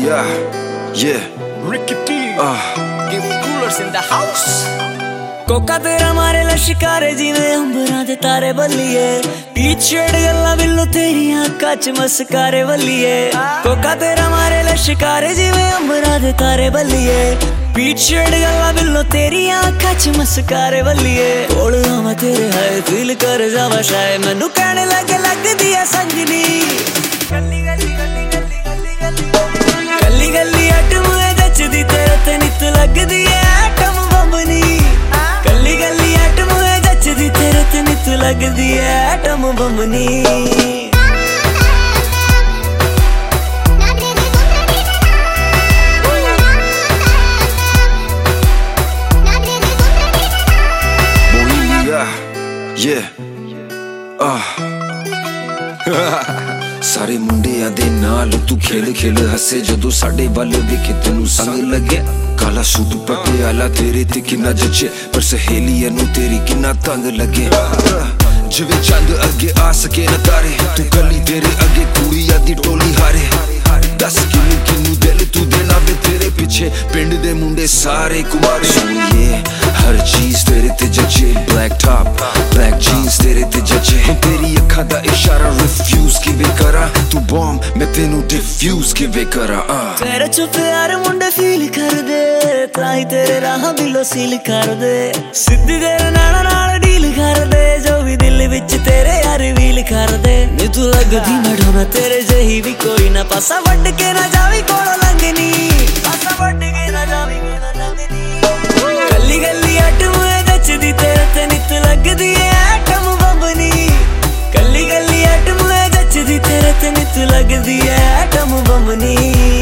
Yeah, Ricky T. Give coolers in the house. कोका तेरा मारे लश्कारे जिवें अंबरां दे तारे बल्लिए पीछेड़ गल्लां बिल्लो तेरियां अक्खां च मस्कारे बल्लिए कोका तेरा मारे लश्कारे जिवें अंबरां दे तारे बल्लिए पीछेड़ गल्लां बिल्लो तेरियां अक्खां च मस्कारे बल्लिए कोल आवां तेरे हाय दिल कर जावा शाय मैनू कहने लगे लगदी ऐ संगनी गल्ली गल्ली गल्ली गल्ली गल्ली गल्ली गल्ली अटम जचदी तेरे ते नित लगदी ऐ एटम बंबनी गल्ली गल्ली एटम जचदी तेरे ते नित लगदी ऐ एटम बंबनी सारे मुंडिया दे नाल तू खेल खेल हसे जदों साडे वल वेखे तैनू संग लगे काला सूट पटियाला तेरे ते किन्ना जचे पर सहेलियां नू तेरी किन्ना तंग लगे जिवें चंद अगे आ सके न तारे तू कली तेरे अगे कुड़िया दी टोली हारे दस किन्नू किन्नू दिल तू देना वे तेरे पिछे पिंड दे मुंडे सारे कुमारे सुनिए हर चीज तेरे ते जचे ब्लैक टॉप ब्लैक जीन्स तेरे ते जचे तेरी अखां दा इशारा रिफ्यूज किवें करा तू बॉम्ब मैं तेनू डिफ्यूज किवें करा तेरे च प्यार मुंडे फील कर दे ताई तेरे राह बिलो सील कर दे सिद्धी तेरे नाना नाल डील कर दे जो भी दिल विच तेरे यार वील कर दे नी तू लगदी मढ़ोना तेरे जही भी कोई ना पासा वड्ड के ना जावी कोलो लंघनी पासा वड्ड के ना जावी कोलो लंघनी गल्ली गल्ली अटम जचदी तेरे ते नित लगदी ऐ एटम बंबनी गल्ली गल्ली अटम जचदी तेरे ते नित लगदी ऐ एटम बंबनी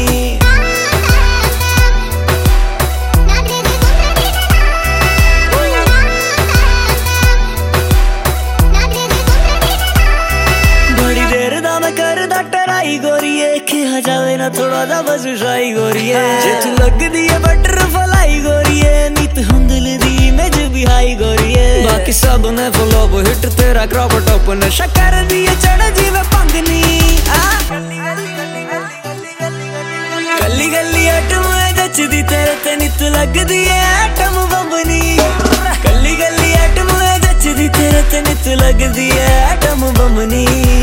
गोरिए खेहा जावे ना थोड़ा जा बस शाई गोरिए जे तू लगदी है बटरफ्लाई गोरिए नीत हुंदल दी इमेज भी हाई गोरिए बाकी सब ने फ्लॉप हिट तेरा क्रॉप टॉप नशा कर दिए चढ़ जीवे पंगनी गल्ली गल्ली अटम जचदी तेरे ते नित लगदी है एटम बंबनी गल्ली गल्ली अटम जचदी तेरे ते नित लगदी है एटम बंबनी